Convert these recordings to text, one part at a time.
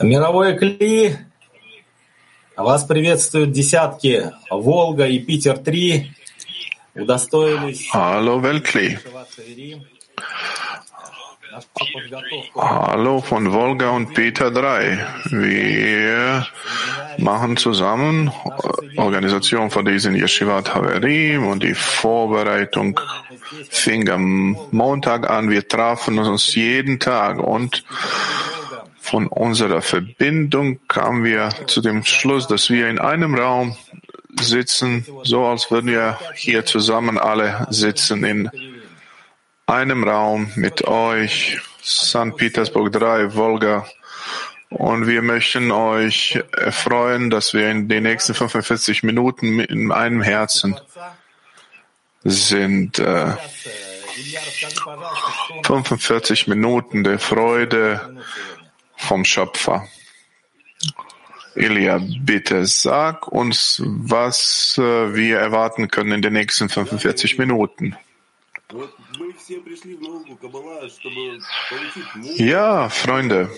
Мировой Кли, вас приветствуют десятки. Волга и Питер-3 удостоились. Hallo Weltkli. Hallo von Volga und Peter 3. Wir machen zusammen Organisation von diesen Yeshivat Haverim und die Vorbereitung fing am Montag an. Wir trafen uns jeden Tag und von unserer Verbindung kamen wir zu dem Schluss, dass wir in einem Raum sitzen, so als würden wir hier zusammen alle sitzen in einem Raum mit euch, St. Petersburg 3, Volga. Und wir möchten euch erfreuen, dass wir in den nächsten 45 Minuten in einem Herzen sind. 45 Minuten der Freude vom Schöpfer. Ilya, bitte sag uns, was wir erwarten können in den nächsten 45 Minuten. Ja, Freunde,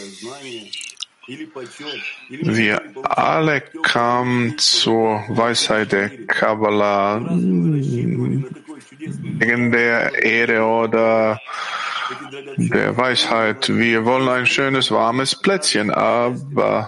wir alle kamen zur Weisheit der Kabbalah wegen der Ehre oder der Weisheit. Wir wollen ein schönes, warmes Plätzchen, aber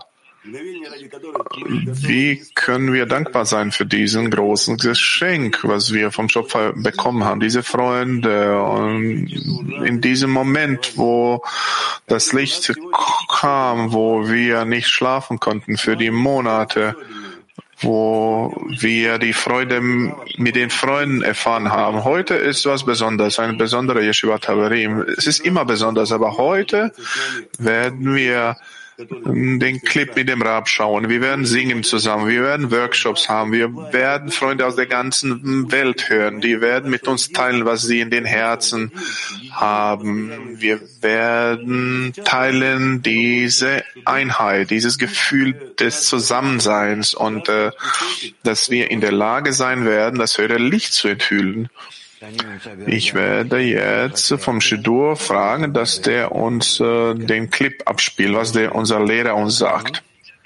wie können wir dankbar sein für diesen großen Geschenk, was wir vom Schöpfer bekommen haben, diese Freunde? Und in diesem Moment, wo das Licht kam, wo wir nicht schlafen konnten für die Monate, wo wir die Freude mit den Freunden erfahren haben. Heute ist was Besonderes, ein besonderer Yeshivat Haverim. Es ist immer besonders, aber heute werden wir den Clip mit dem Rab schauen. Wir werden singen zusammen. Wir werden Workshops haben. Wir werden Freunde aus der ganzen Welt hören. Die werden mit uns teilen, was sie in den Herzen haben. Wir werden teilen diese Einheit, dieses Gefühl des Zusammenseins und dass wir in der Lage sein werden, das höhere Licht zu enthüllen. Ich werde jetzt vom Shidur fragen, dass der uns den Clip abspielt, was unser Lehrer uns sagt.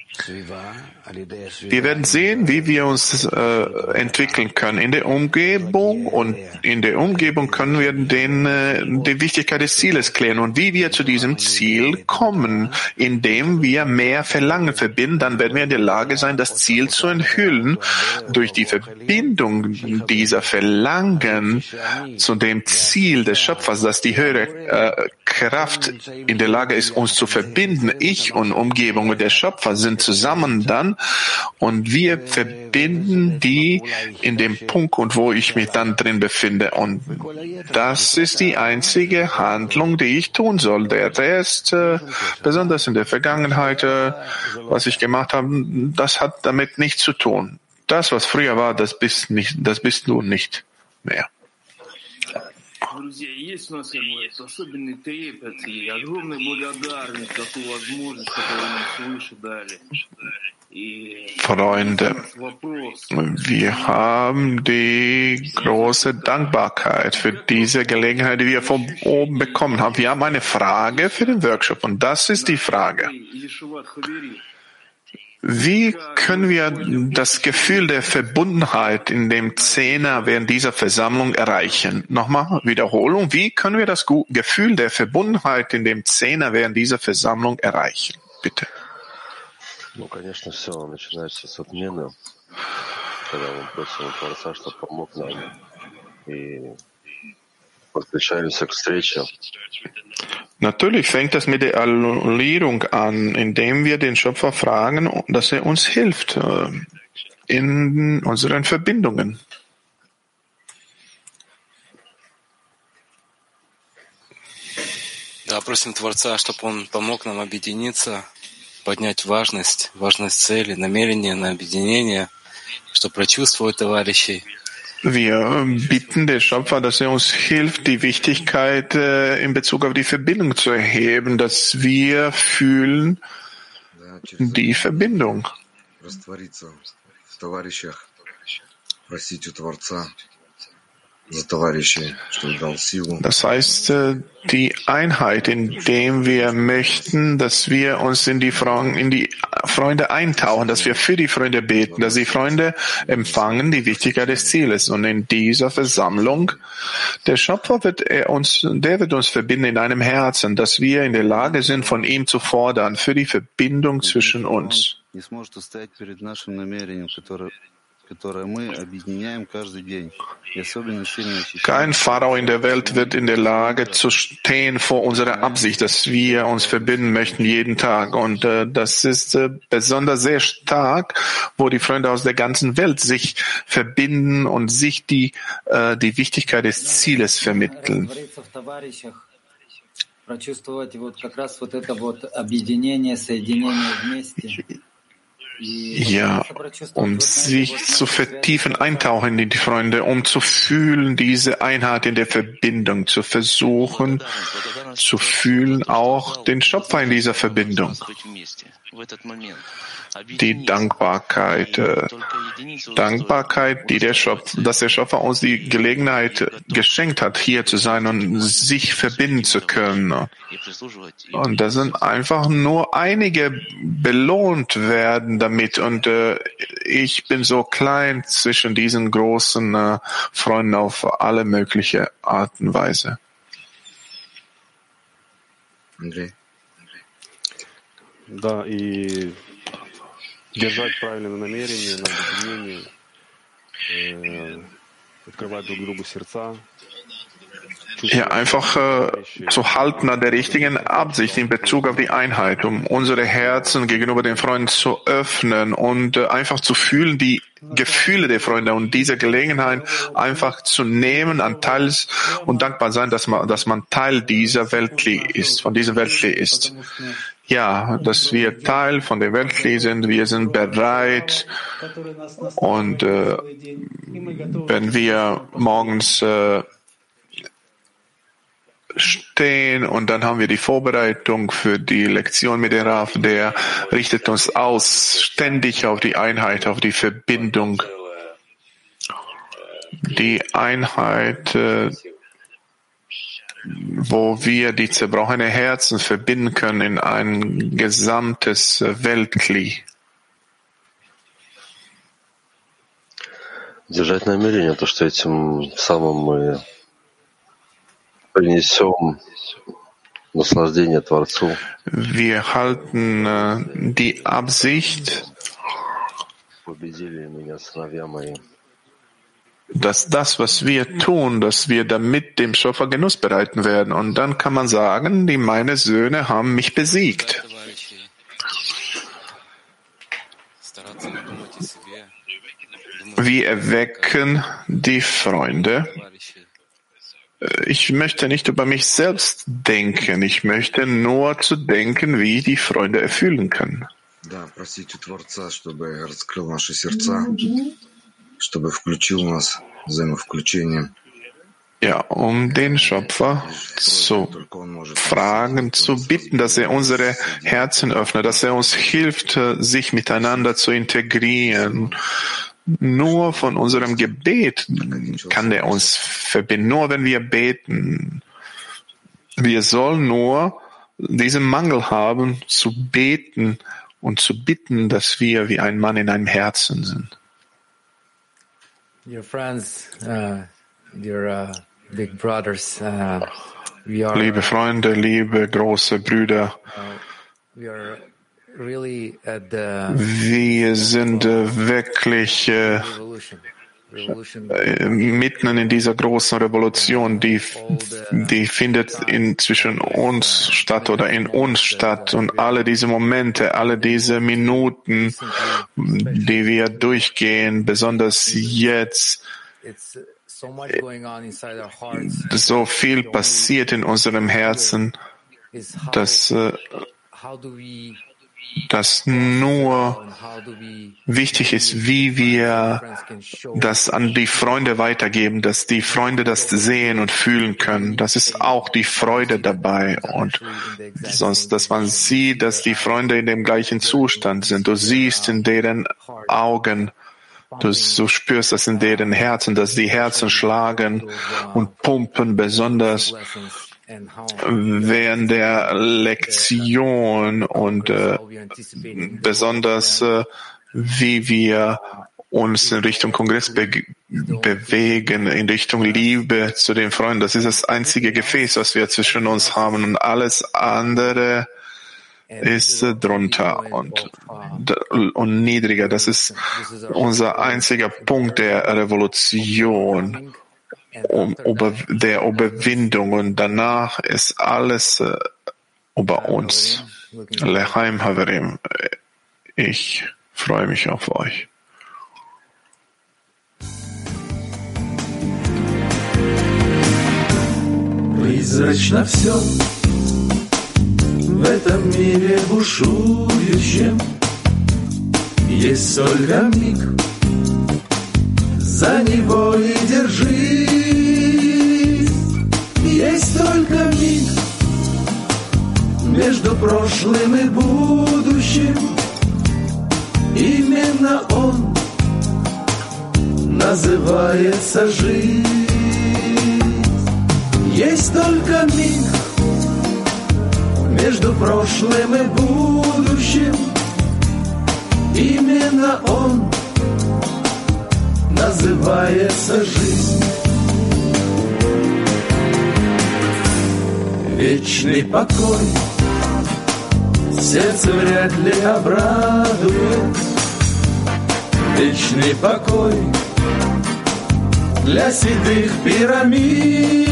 Wir werden sehen, wie wir uns entwickeln können in der Umgebung, und in der Umgebung können wir die Wichtigkeit des Zieles klären und wie wir zu diesem Ziel kommen. Indem wir mehr Verlangen verbinden, dann werden wir in der Lage sein, das Ziel zu enthüllen. Durch die Verbindung dieser Verlangen zu dem Ziel des Schöpfers, dass die höhere Kraft in der Lage ist, uns zu verbinden. Ich und Umgebung mit der Schöpfer sind zusammen dann, und wir verbinden die in dem Punkt, und wo ich mich dann drin befinde. Und das ist die einzige Handlung, die ich tun soll. Der Rest, besonders in der Vergangenheit, was ich gemacht habe, das hat damit nichts zu tun. Das, was früher war, das bist du nicht mehr. Друзья, есть у нас особенный трепет и огромная благодарность за ту возможность, которую нам свыше дали. Freunde, wir haben die große Dankbarkeit für diese Gelegenheit, die wir von oben bekommen haben. Wir haben eine Frage für den Workshop, und das ist die Frage: Wie können wir das Gefühl der Verbundenheit in dem Zehner während dieser Versammlung erreichen? Nochmal, Wiederholung. Wie können wir das Gefühl der Verbundenheit in dem Zehner während dieser Versammlung erreichen? Bitte. Ну, конечно, все начинается с отмены, когда мы просим Творца, чтобы помог нам, и подключаемся к встрече. Natürlich fängt das mit der Annullierung an, indem wir den Schöpfer fragen, dass er uns hilft in unseren Verbindungen. Да, просим Творца, чтобы он помог нам объединиться, поднять важность цели, намерения на объединение, чтобы прочувствовать товарищей. Wir bitten den Schöpfer, dass er uns hilft, die Wichtigkeit in Bezug auf die Verbindung zu erheben, dass wir fühlen die Verbindung. Das heißt, die Einheit, indem wir möchten, dass wir uns in die Freunde eintauchen, dass wir für die Freunde beten, dass die Freunde empfangen die Wichtigkeit des Zieles. Und in dieser Versammlung, der Schöpfer wird uns verbinden in einem Herzen, dass wir in der Lage sind, von ihm zu fordern für die Verbindung zwischen uns. Kein Pharao in der Welt wird in der Lage zu stehen vor unserer Absicht, dass wir uns verbinden möchten jeden Tag. Und das ist besonders sehr stark, wo die Freunde aus der ganzen Welt sich verbinden und sich die Wichtigkeit des Zieles vermitteln. Ja, um sich zu vertiefen, eintauchen in die Freunde, um zu fühlen, diese Einheit in der Verbindung, zu versuchen, zu fühlen auch den Schöpfer in dieser Verbindung. Die Dankbarkeit, dass der Schöpfer uns die Gelegenheit geschenkt hat, hier zu sein und sich verbinden zu können. Und da sind einfach nur einige belohnt werden damit. Und ich bin so klein zwischen diesen großen Freunden auf alle mögliche Art und Weise. Андрей. Да, и держать правильное намерение на объединении, открывать друг другу сердца. Ja, einfach zu halten an der richtigen Absicht in Bezug auf die Einheit, um unsere Herzen gegenüber den Freunden zu öffnen und einfach zu fühlen die Gefühle der Freunde und diese Gelegenheit einfach zu nehmen an Teils und dankbar sein, dass man Teil dieser Weltkli ist, von dieser Weltkli ist. Ja, dass wir Teil von der Weltkli sind, wir sind bereit und wenn wir morgens stehen und dann haben wir die Vorbereitung für die Lektion mit dem Rav, der richtet uns aus, ständig auf die Einheit, auf die Verbindung. Die Einheit, wo wir die zerbrochenen Herzen verbinden können in ein gesamtes Weltkli. Держать намерение, то, что этим самым мы принесем наслаждение Творцу. Wir halten die Absicht, Победили меня сыновья мои. dass das, was wir tun, dass wir damit dem Schöpfer Genuss bereiten werden. Und dann kann man sagen, meine Söhne haben mich besiegt. Wir erwecken die Freunde. Ich möchte nicht über mich selbst denken. Ich möchte nur zu denken, wie die Freunde erfüllen können. Да, просить у Творца, чтобы раскрыл наши сердца, чтобы включил нас взаимовключением. Ja, um den Schöpfer zu fragen, zu bitten, dass er unsere Herzen öffnet, dass er uns hilft, sich miteinander zu integrieren. Nur von unserem Gebet kann er uns verbinden. Nur wenn wir beten. Wir sollen nur diesen Mangel haben, zu beten und zu bitten, dass wir wie ein Mann in einem Herzen sind. Dear friends, dear big brothers, Liebe Freunde, liebe große Brüder, wir sind wirklich mitten in dieser großen Revolution, die findet zwischen uns statt oder in uns statt. Und alle diese Momente, alle diese Minuten, die wir durchgehen, besonders jetzt, so viel passiert in unserem Herzen, dass nur wichtig ist, wie wir das an die Freunde weitergeben, dass die Freunde das sehen und fühlen können. Das ist auch die Freude dabei. Und sonst, dass man sieht, dass die Freunde in dem gleichen Zustand sind. Du siehst in deren Augen, Du spürst das in deren Herzen, dass die Herzen schlagen und pumpen, besonders während der Lektion und besonders wie wir uns in Richtung Kongress bewegen, in Richtung Liebe zu den Freunden. Das ist das einzige Gefäß, was wir zwischen uns haben, und alles andere ist drunter und niedriger. Das ist unser einziger Punkt der Revolution, der Überwindung, und danach ist alles über uns. Lechaim Haverim. Ich freue mich auf euch. Призрачно все в этом мире бушующем. Есть только миг, за него и держись. Есть только миг между прошлым и будущим. Именно он называется жизнь. Есть только миг между прошлым и будущим. Именно он называется жизнь. Вечный покой сердце вряд ли обрадует. Вечный покой для седых пирамид.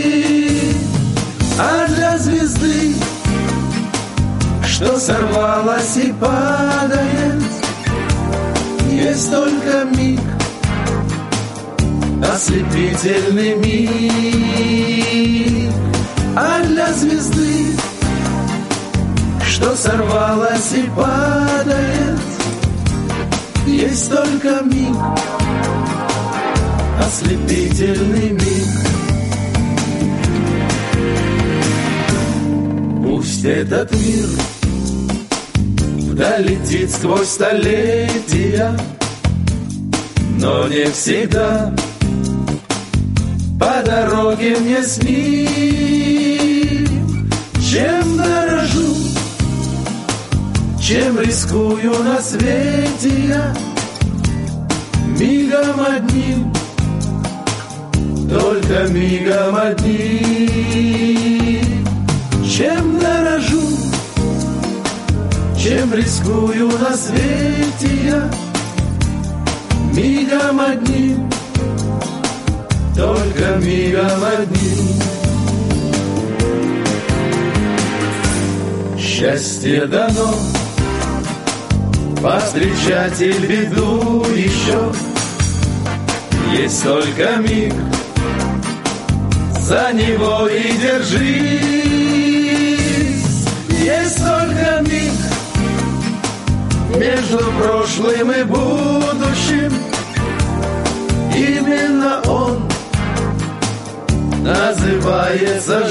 А для звезды, что сорвалась и падает, есть только миг, ослепительный миг. А для звезды, что сорвалась и падает, есть только миг, ослепительный миг. Пусть этот мир вдаль летит сквозь столетия, но не всегда по дороге мне с ним. Чем дорожу, чем рискую на свете я, мигом одним, только мигом одним. Чем дорожу, чем рискую на свете я, мигом одним, только мигом одним. Счастье дано повстречать и беду еще. Есть только миг, за него и держись. Есть только миг между прошлым и будущим. Именно он называется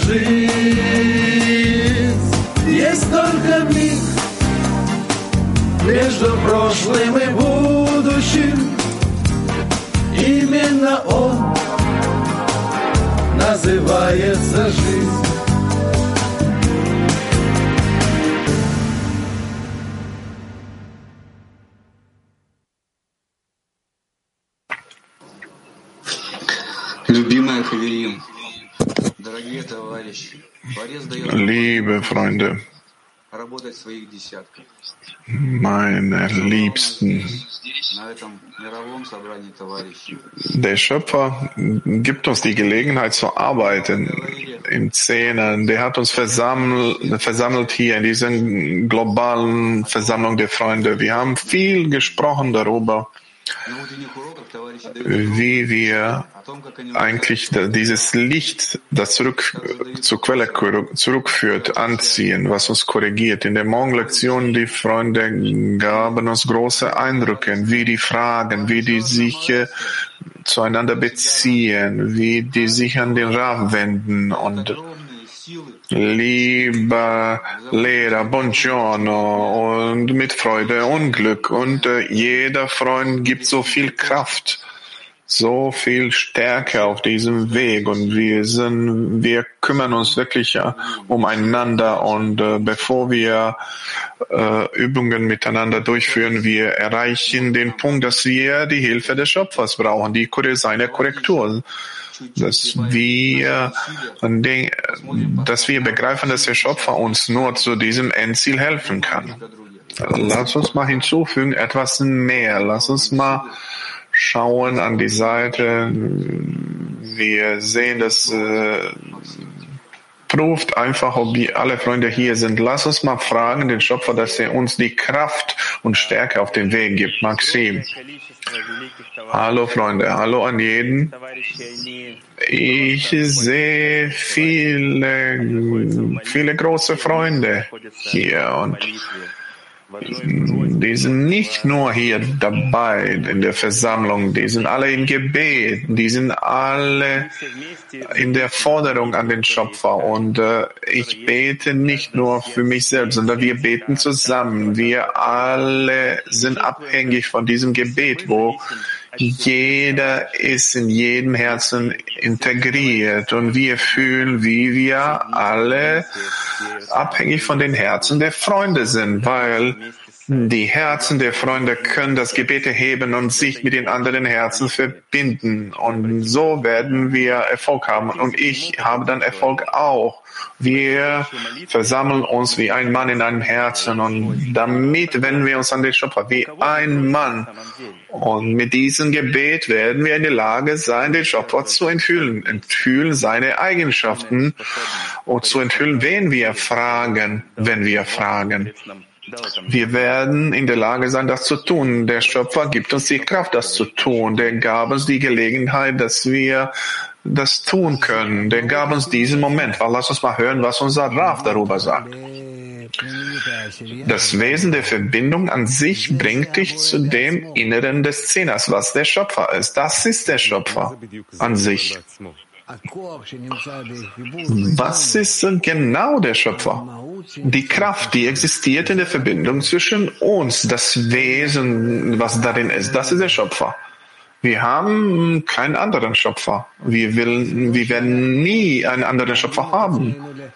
жизнь. Есть только миг между прошлым и будущим. Именно он называется жизнь. Любимая Хаверим, дорогие товарищи, Борис дает Liebe Freunde, работать в своих десятках. meine Liebsten, На этом мировом собрании товарищей. der Schöpfer gibt uns die Gelegenheit zur Arbeit im Zehnern. Der hat uns versammelt hier in dieser globalen Versammlung der Freunde. Wir haben viel gesprochen darüber, wie wir eigentlich dieses Licht, das zur Quelle zurückführt, anziehen, was uns korrigiert. In der Morgenlektion, die Freunde gaben uns große Eindrücke, wie die Fragen, wie die sich zueinander beziehen, wie die sich an den Rav wenden und Lieber Lehrer, buongiorno und mit Freude und Glück. Und jeder Freund gibt so viel Kraft, so viel Stärke auf diesem Weg. Und wir kümmern uns wirklich umeinander. Und bevor wir Übungen miteinander durchführen, wir erreichen den Punkt, dass wir die Hilfe des Schöpfers brauchen, seine Korrektur. Dass wir begreifen, dass der Schöpfer uns nur zu diesem Endziel helfen kann. Lass uns mal hinzufügen, etwas mehr. Lass uns mal schauen an die Seite. Wir sehen, das prüft einfach, ob alle Freunde hier sind. Lass uns mal fragen den Schöpfer, dass er uns die Kraft und Stärke auf den Weg gibt. Maxim. Hallo Freunde, hallo an jeden. Ich sehe viele große Freunde hier und die sind nicht nur hier dabei in der Versammlung, die sind alle im Gebet, die sind alle in der Forderung an den Schöpfer. Und ich bete nicht nur für mich selbst, sondern wir beten zusammen. Wir alle sind abhängig von diesem Gebet, wo jeder ist in jedem Herzen integriert und wir fühlen, wie wir alle abhängig von den Herzen der Freunde sind, weil die Herzen der Freunde können das Gebet erheben und sich mit den anderen Herzen verbinden. Und so werden wir Erfolg haben. Und ich habe dann Erfolg auch. Wir versammeln uns wie ein Mann in einem Herzen. Und damit wenden wir uns an den Schöpfer wie ein Mann. Und mit diesem Gebet werden wir in der Lage sein, den Schöpfer zu enthüllen seine Eigenschaften und zu enthüllen, wen wir fragen, wenn wir fragen. Wir werden in der Lage sein, das zu tun. Der Schöpfer gibt uns die Kraft, das zu tun. Der gab uns die Gelegenheit, dass wir das tun können. Der gab uns diesen Moment. Weil lass uns mal hören, was unser Rav darüber sagt. Das Wesen der Verbindung an sich bringt dich zu dem Inneren des Zehners, was der Schöpfer ist. Das ist der Schöpfer an sich. Was ist denn genau der Schöpfer? Die Kraft, die existiert in der Verbindung zwischen uns, das Wesen, was darin ist, das ist der Schöpfer. Wir haben keinen anderen Schöpfer. Wir werden nie einen anderen Schöpfer haben.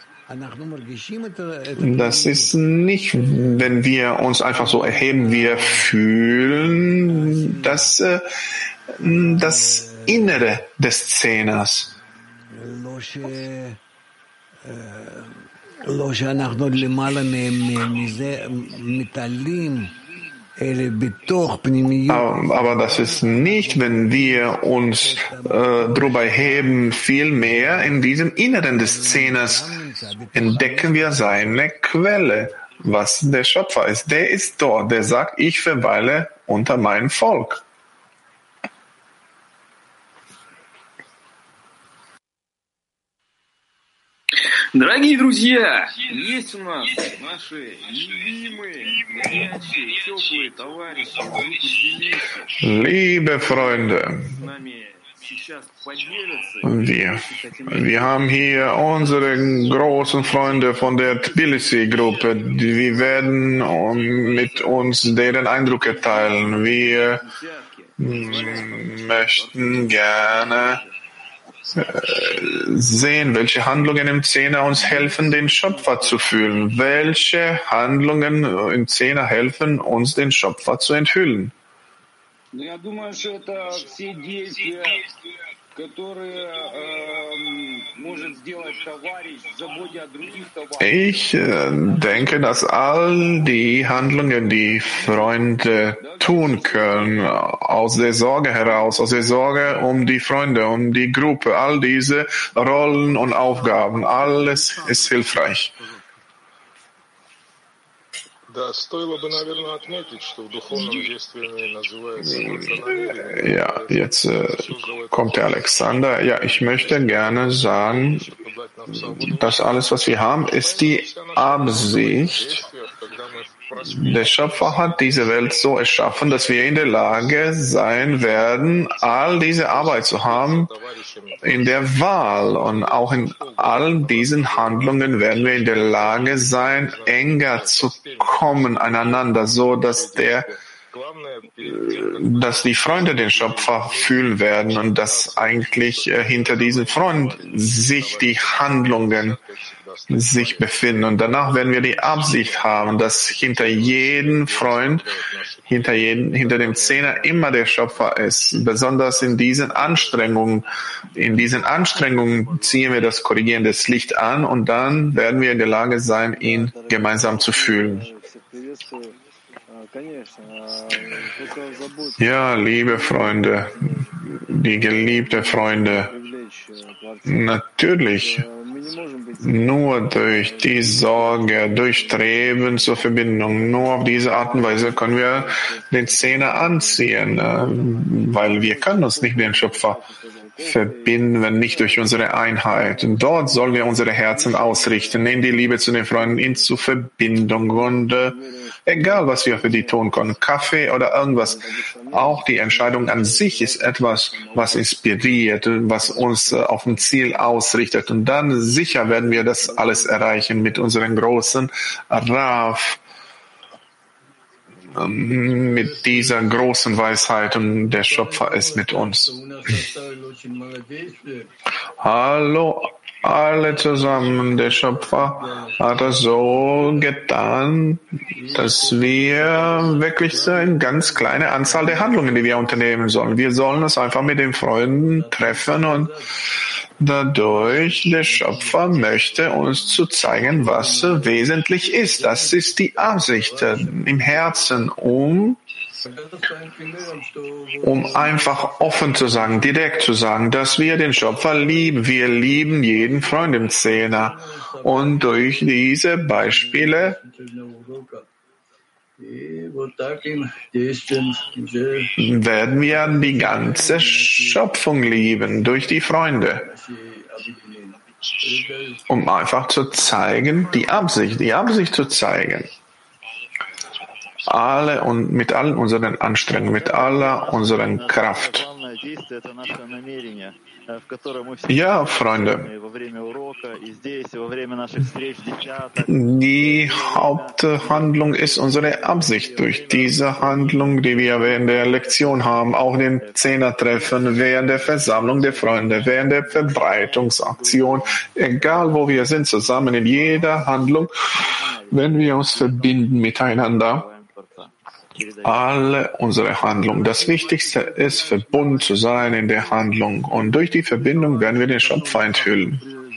Das ist nicht, wenn wir uns einfach so erheben, wir fühlen das Innere des Zehners. Aber das ist nicht, wenn wir uns drüber heben, vielmehr in diesem Inneren des Zehners entdecken wir seine Quelle, was der Schöpfer ist. Der ist dort, der sagt, ich verweile unter meinem Volk. Дорогие друзья, есть у нас наши любимые, горячие, теплые товарищи. Liebe Freunde, wir haben hier unsere großen Freunde von der Tbilisi-Gruppe. Wir werden mit uns deren Eindrücke teilen. Wir möchten gerne sehen, welche Handlungen im Zehner uns helfen, den Schöpfer zu fühlen. Welche Handlungen im Zehner helfen uns, den Schöpfer zu enthüllen? Ich denke, dass all die Handlungen, die Freunde tun können, aus der Sorge heraus, aus der Sorge um die Freunde, um die Gruppe, all diese Rollen und Aufgaben, alles ist hilfreich. Ja, jetzt kommt der Alexander. Ja, ich möchte gerne sagen, dass alles, was wir haben, ist die Absicht, Der Schöpfer hat diese Welt so erschaffen, dass wir in der Lage sein werden, all diese Arbeit zu haben in der Wahl. Und auch in all diesen Handlungen werden wir in der Lage sein, enger zu kommen aneinander, so dass die Freunde den Schöpfer fühlen werden und dass eigentlich hinter diesem Freund sich die Handlungen sich befinden. Und danach werden wir die Absicht haben, dass hinter jedem Freund, hinter dem Zehner immer der Schöpfer ist. Besonders in diesen Anstrengungen. In diesen Anstrengungen ziehen wir das korrigierende Licht an und dann werden wir in der Lage sein, ihn gemeinsam zu fühlen. Ja, liebe Freunde, die geliebten Freunde, natürlich nur durch die Sorge, durch Streben zur Verbindung, nur auf diese Art und Weise können wir den Zehner anziehen, weil wir können uns nicht mit dem Schöpfer verbinden, wenn nicht durch unsere Einheit. Und dort sollen wir unsere Herzen ausrichten, in die Liebe zu den Freunden, in zur Verbindung und egal, was wir für die tun können, Kaffee oder irgendwas, auch die Entscheidung an sich ist etwas, was inspiriert, was uns auf ein Ziel ausrichtet. Und dann sicher werden wir das alles erreichen mit unserem großen Rav, mit dieser großen Weisheit, und der Schöpfer ist mit uns. Hallo alle zusammen, der Schöpfer hat das so getan, dass wir wirklich so eine ganz kleine Anzahl der Handlungen, die wir unternehmen sollen. Wir sollen uns einfach mit den Freunden treffen und dadurch der Schöpfer möchte uns zu zeigen, was wesentlich ist. Das ist die Absicht im Herzen, um einfach offen zu sagen, direkt zu sagen, dass wir den Schöpfer lieben. Wir lieben jeden Freund im Zehner. Und durch diese Beispiele werden wir die ganze Schöpfung lieben, durch die Freunde. Um einfach zu zeigen, die Absicht zu zeigen. Alle und mit allen unseren Anstrengungen, mit aller unseren Kraft. Ja, Freunde, die Haupthandlung ist unsere Absicht. Durch diese Handlung, die wir während der Lektion haben, auch den Zehnertreffen, während der Versammlung der Freunde, während der Verbreitungsaktion, egal wo wir sind, zusammen in jeder Handlung, wenn wir uns verbinden miteinander, alle unsere Handlungen. Das Wichtigste ist, verbunden zu sein in der Handlung. Und durch die Verbindung werden wir den Schöpfer enthüllen.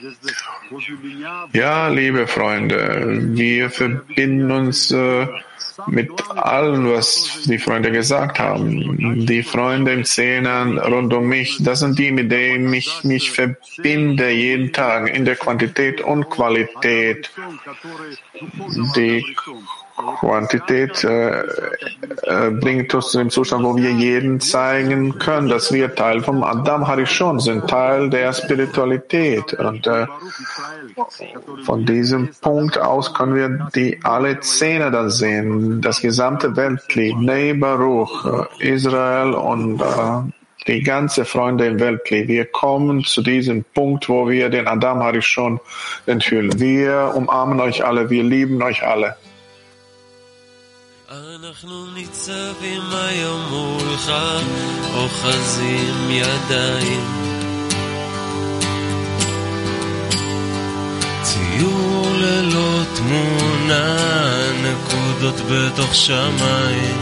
Ja, liebe Freunde, wir verbinden uns mit allem, was die Freunde gesagt haben. Die Freunde im Zehner rund um mich, das sind die, mit denen ich mich verbinde jeden Tag in der Quantität und Qualität. Die Quantität bringt uns zu dem Zustand, wo wir jeden zeigen können, dass wir Teil vom Adam Harishon sind, Teil der Spiritualität. Und von diesem Punkt aus können wir alle Zehner da sehen, das gesamte Weltglied, Nei Baruch, Israel und die ganze Freunde im Weltglied. Wir kommen zu diesem Punkt, wo wir den Adam Harishon enthüllen. Wir umarmen euch alle, wir lieben euch alle. אנחנו ניצבים היום מולך, אוחזים ידיים. ציור ללא תמונה, נקודות בתוך שמיים.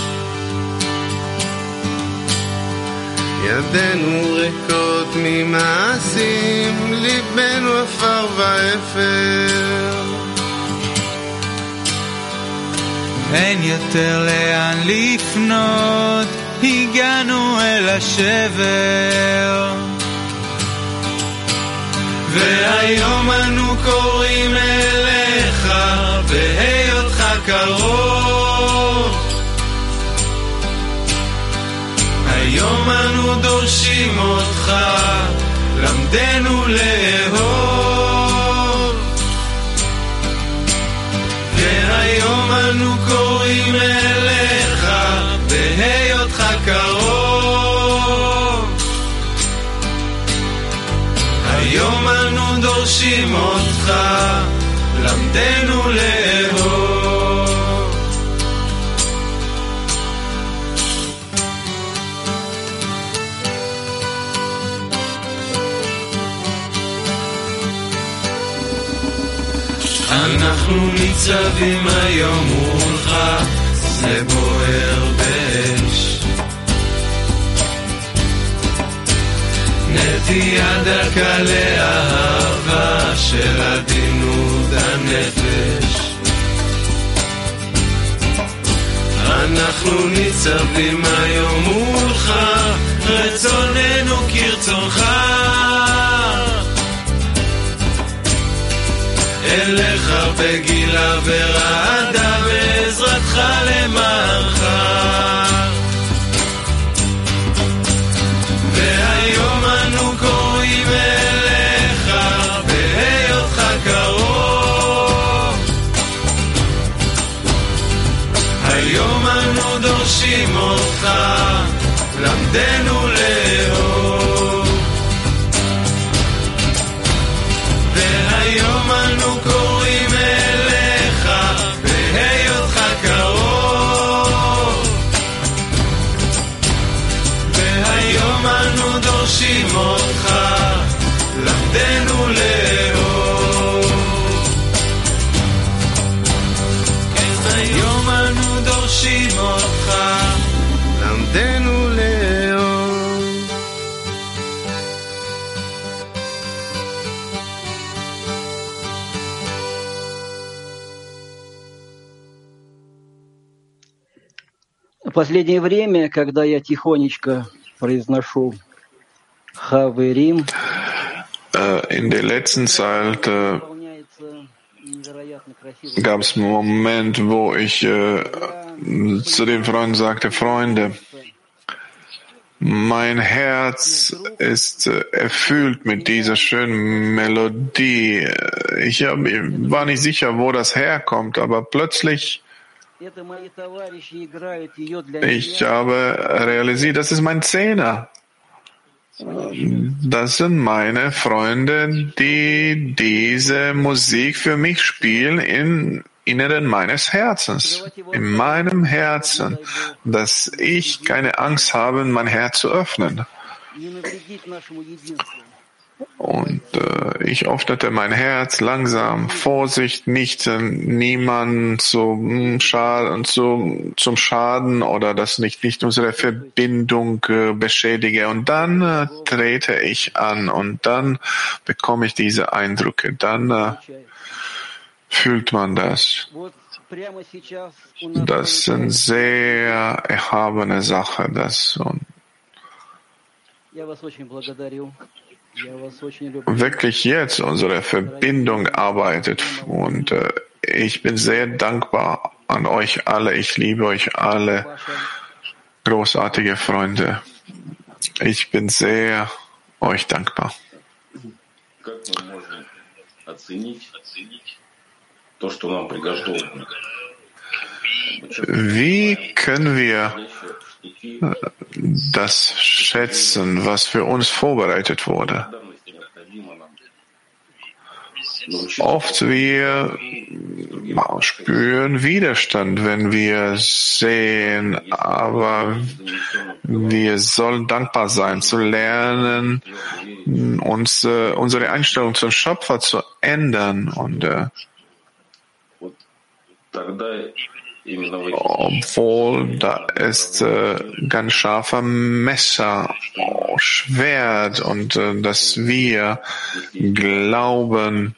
ידינו ריקות ממעשים, ליבנו עפר ואפר. אין יותר לאן לפנות, הגענו אל השבר. והיום אנו קוראים אליך, בהיותך קרוב. היום אנו דורשים אותך, למדנו לאהוב. והיום אנו קוראים דורשים אותך, למדנו לאהוב. אנחנו ניצבים היום מולך, זה בוער באש. נטייה דקה לאהבה של עדינות הנפש. אנחנו ניצבים היום מולך, רצוננו כרצונך. אליך בגילה ורעדה, בעזרתך למענך. והיום אנו קוראים אליך, בהיותך קרוב. היום אנו דורשים אותך, למדנו לאהוב. והיום אנו קוראים אליך, בהיותך קרוב. והיום אנו דורשים אותך, למדנו לאהוב. כן, היום אנו דורשים אותך, למדנו לאהוב. В последнее время, когда я tихонечко произношу Хаверим, in der letzten Zeit gab es einen Moment, wo ich zu den Freunden sagte, Freunde, mein Herz ist erfüllt mit dieser schönen Melodie. Ich war nicht sicher, wo das herkommt, aber plötzlich ich habe realisiert, das ist mein Zehner. Das sind meine Freunde, die diese Musik für mich spielen im Inneren meines Herzens, in meinem Herzen, dass ich keine Angst habe, mein Herz zu öffnen. Und ich öffnete mein Herz langsam, Vorsicht, nicht niemanden zum Schaden oder dass nicht unsere Verbindung beschädige. Und dann trete ich an und dann bekomme ich diese Eindrücke. Dann fühlt man das. Das ist eine sehr erhabene Sache. Wirklich jetzt unsere Verbindung arbeitet und ich bin sehr dankbar an euch alle. Ich liebe euch alle, großartige Freunde. Ich bin sehr euch dankbar. Wie können wir das schätzen, was für uns vorbereitet wurde? Oft wir spüren Widerstand, wenn wir sehen, aber wir sollen dankbar sein, zu lernen, unsere Einstellung zum Schöpfer zu ändern und obwohl da ist ganz scharfer Messer, Schwert und dass wir glauben,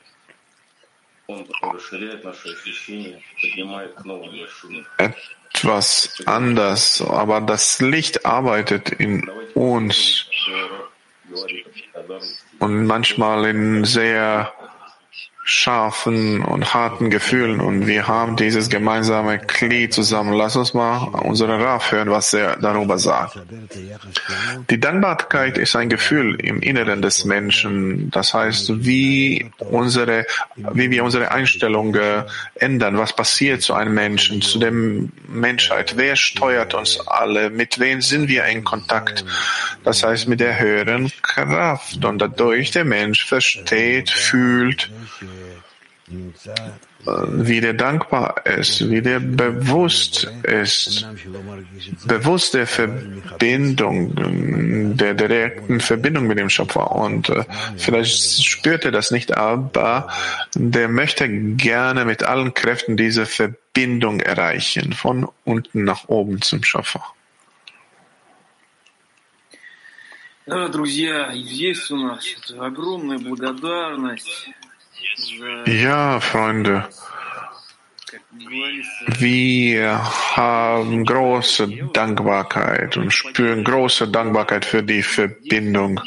etwas anders, aber das Licht arbeitet in uns und manchmal in sehr scharfen und harten Gefühlen und wir haben dieses gemeinsame Kli zusammen. Lass uns mal unseren Rav hören, was er darüber sagt. Die Dankbarkeit ist ein Gefühl im Inneren des Menschen. Das heißt, wie wir unsere Einstellung ändern. Was passiert zu einem Menschen, zu der Menschheit? Wer steuert uns alle? Mit wem sind wir in Kontakt? Das heißt, mit der höheren Kraft. Und dadurch der Mensch versteht, fühlt, wie der dankbar ist, wie der bewusst ist, bewusst der Verbindung, der direkten Verbindung mit dem Schöpfer. Und vielleicht spürt er das nicht, aber der möchte gerne mit allen Kräften diese Verbindung erreichen, von unten nach oben zum Schöpfer. Друзья, есть у нас огромная благодарность. Ja, Freunde, wir haben große Dankbarkeit und spüren große Dankbarkeit für die Verbindung.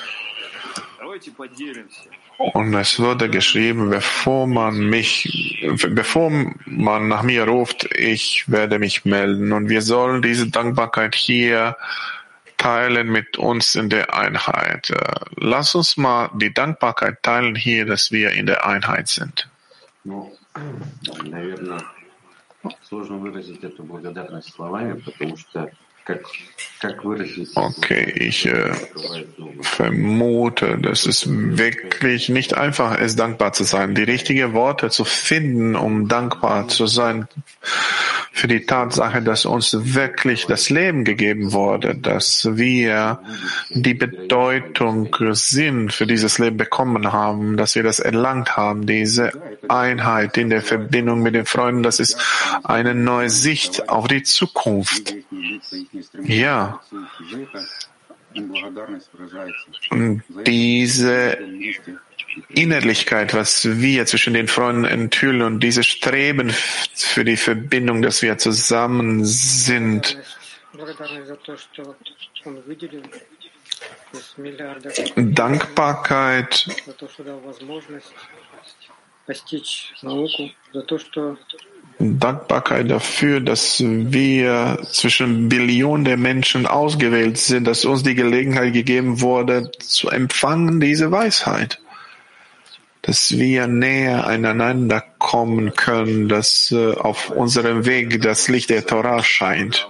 Und es wurde geschrieben, bevor man nach mir ruft, ich werde mich melden. Und wir sollen diese Dankbarkeit hier teilen mit uns in der Einheit. Lass uns mal die Dankbarkeit teilen hier, dass wir in der Einheit sind. Okay, ich vermute, dass es wirklich nicht einfach ist, dankbar zu sein, die richtigen Worte zu finden, um dankbar zu sein für die Tatsache, dass uns wirklich das Leben gegeben wurde, dass wir die Bedeutung, Sinn für dieses Leben bekommen haben, dass wir das erlangt haben, diese Einheit in der Verbindung mit den Freunden, das ist eine neue Sicht auf die Zukunft. Ja. Diese Innerlichkeit, was wir zwischen den Freunden enthüllen und dieses Streben für die Verbindung, dass wir zusammen sind. Dankbarkeit dafür, dass wir zwischen Billionen der Menschen ausgewählt sind, dass uns die Gelegenheit gegeben wurde, zu empfangen diese Weisheit. Dass wir näher aneinander kommen können, dass auf unserem Weg das Licht der Torah scheint.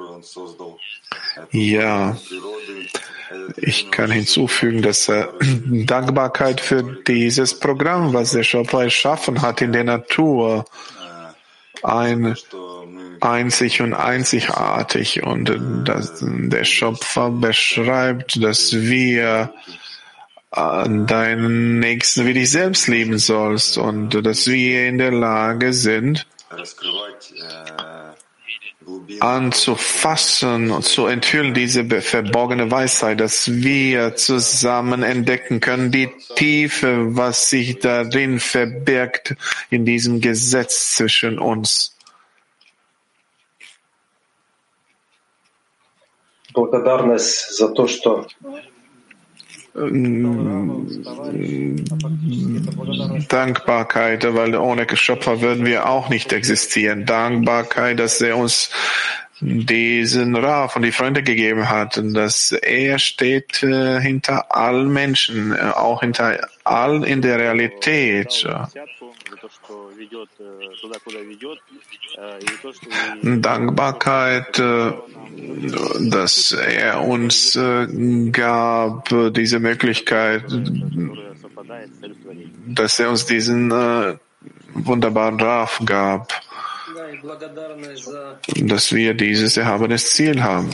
Ja, ich kann hinzufügen, dass Dankbarkeit für dieses Programm, was der Schöpfer erschaffen hat in der Natur, einzig und einzigartig, und der Schöpfer beschreibt, dass wir deinen Nächsten wie dich selbst lieben sollst und dass wir in der Lage sind, anzufassen und zu enthüllen diese verborgene Weisheit, dass wir zusammen entdecken können, die Tiefe, was sich darin verbirgt, in diesem Gesetz zwischen uns. Благодарность за то, что Dankbarkeit, weil ohne Schöpfer würden wir auch nicht existieren. Dankbarkeit, dass er uns diesen Rav und die Freunde gegeben hat und dass er steht hinter allen Menschen, auch hinter allen in der Realität. Dankbarkeit, dass er uns gab, diese Möglichkeit, dass er uns diesen wunderbaren Rav gab, dass wir dieses erhabenes Ziel haben.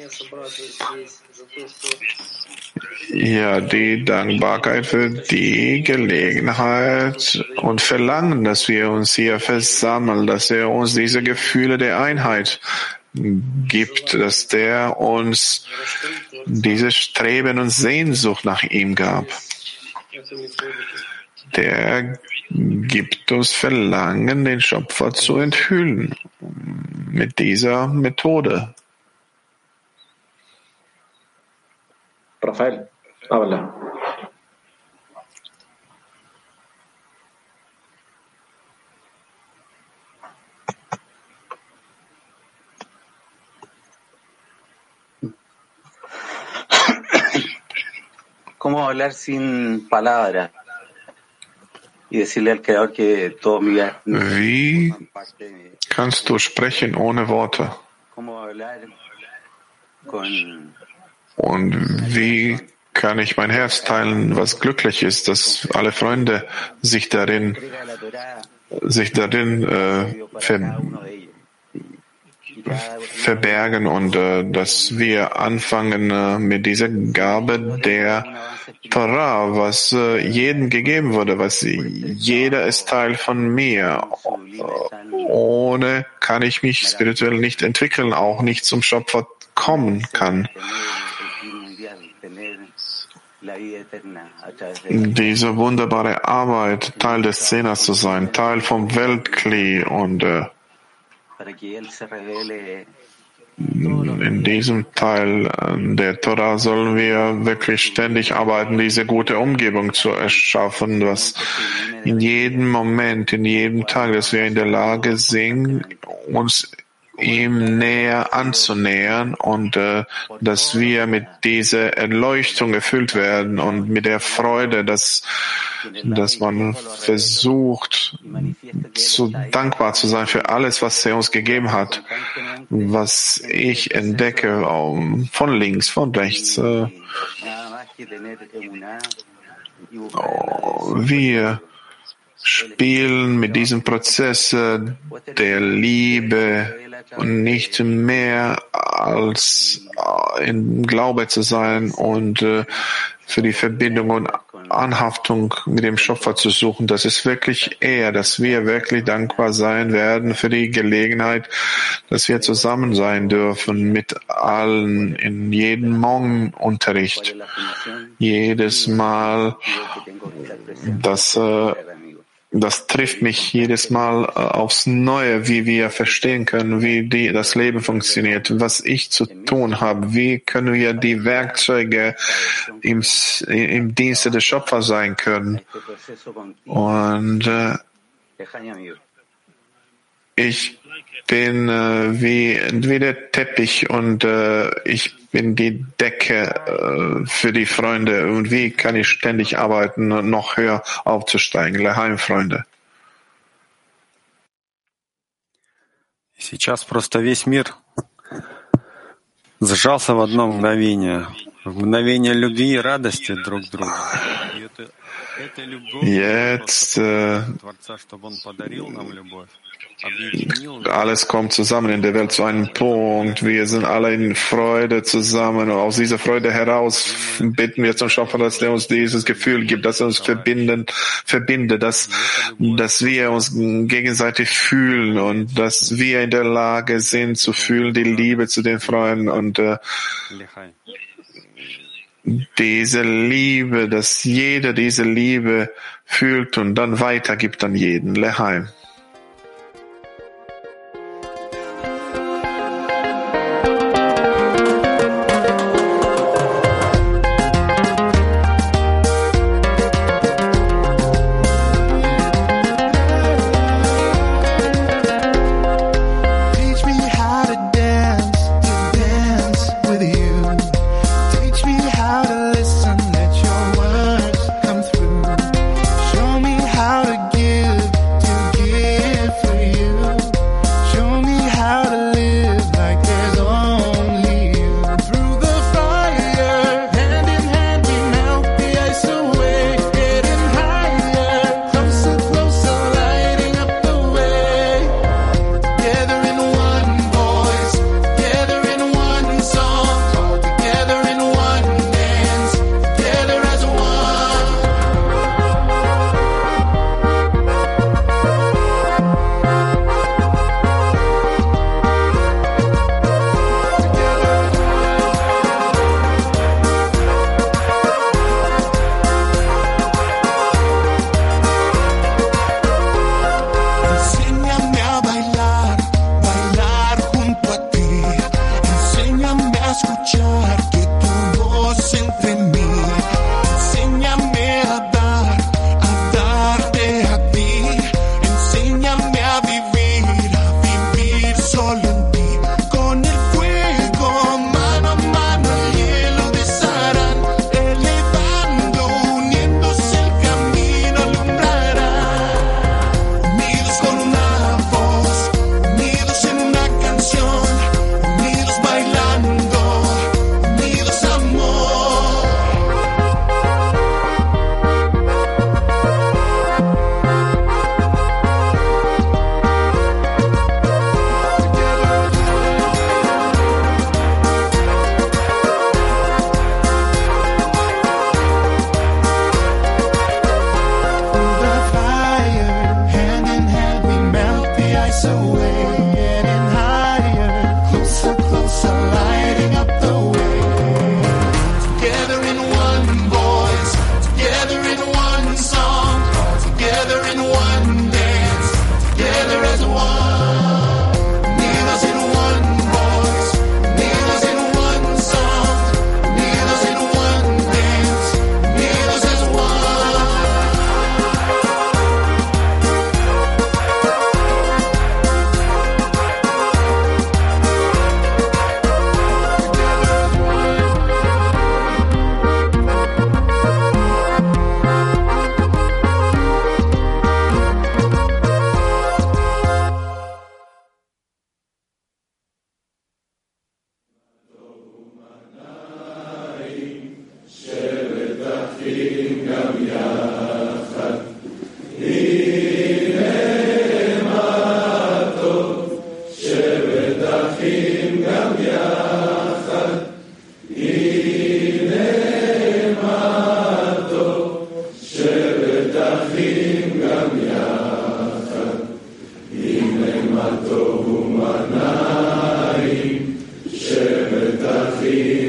Ja, die Dankbarkeit für die Gelegenheit und Verlangen, dass wir uns hier versammeln, dass er uns diese Gefühle der Einheit gibt, dass der uns dieses Streben und Sehnsucht nach ihm gab. Der gibt uns Verlangen, den Schöpfer zu enthüllen mit dieser Methode. Rafael, habla. cómo hablar sin palabras y decirle al Creador que todo mi vida. Wie kannst du sprechen ohne Worte? Und wie kann ich mein Herz teilen, was glücklich ist, dass alle Freunde sich darin verbergen und dass wir anfangen mit dieser Gabe der Torah, was jedem gegeben wurde, was jeder ist Teil von mir. Ohne kann ich mich spirituell nicht entwickeln, auch nicht zum Schöpfer kommen kann. Diese wunderbare Arbeit, Teil des Zehners zu sein, Teil vom Weltkli und in diesem Teil der Torah sollen wir wirklich ständig arbeiten, diese gute Umgebung zu erschaffen, was in jedem Moment, in jedem Tag, dass wir in der Lage sind, uns ihm näher anzunähern und dass wir mit dieser Erleuchtung erfüllt werden und mit der Freude, dass man versucht, dankbar zu sein für alles, was er uns gegeben hat, was ich entdecke, von links, von rechts. Wir spielen mit diesem Prozess der Liebe und nicht mehr als in Glaube zu sein und für die Verbindung und Anhaftung mit dem Schöpfer zu suchen. Das ist wirklich er, dass wir wirklich dankbar sein werden für die Gelegenheit, dass wir zusammen sein dürfen mit allen in jedem Morgenunterricht. Jedes Mal, das trifft mich jedes Mal aufs Neue, wie wir verstehen können, wie das Leben funktioniert, was ich zu tun habe, wie können wir die Werkzeuge im Dienste des Schöpfers sein können. Und ich bin wie der Teppich und ich bin die Decke für die Freunde. Und wie kann ich ständig arbeiten, noch höher aufzusteigen? Leheim, Freunde. Сейчас просто весь мир сжался в одно мгновение любви и радости друг к другу. Jetzt alles kommt zusammen in der Welt zu einem Punkt. Wir sind alle in Freude zusammen und aus dieser Freude heraus bitten wir zum Schöpfer, dass er uns dieses Gefühl gibt, dass er uns verbindet, dass wir uns gegenseitig fühlen und dass wir in der Lage sind zu fühlen die Liebe zu den Freunden und diese Liebe, dass jeder diese Liebe fühlt und dann weitergibt an jeden. Leheim. Show me how to give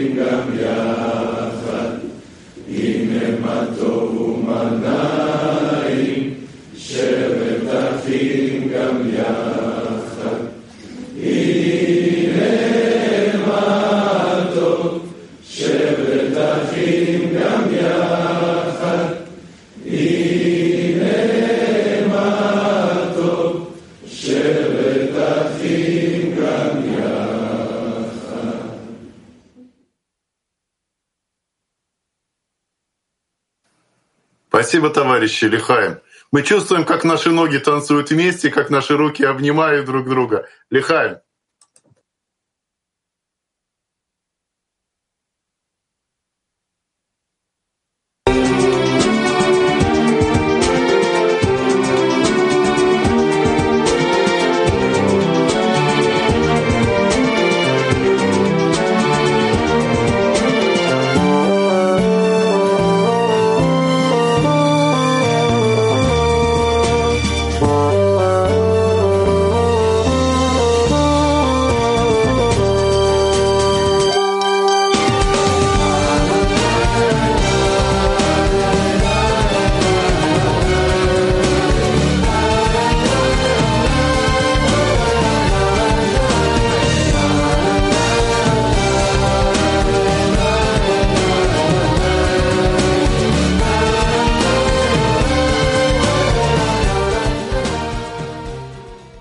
גם יחד, הנה מה טוב ומה נעים, שבת אחים גם יחד, הנה מה טוב, שבת אחים גם יחד, הנה מה טוב, שבת אחים גם יחד. Спасибо, товарищи Лихаим. Мы чувствуем, как наши ноги танцуют вместе, как наши руки обнимают друг друга. Лихаим.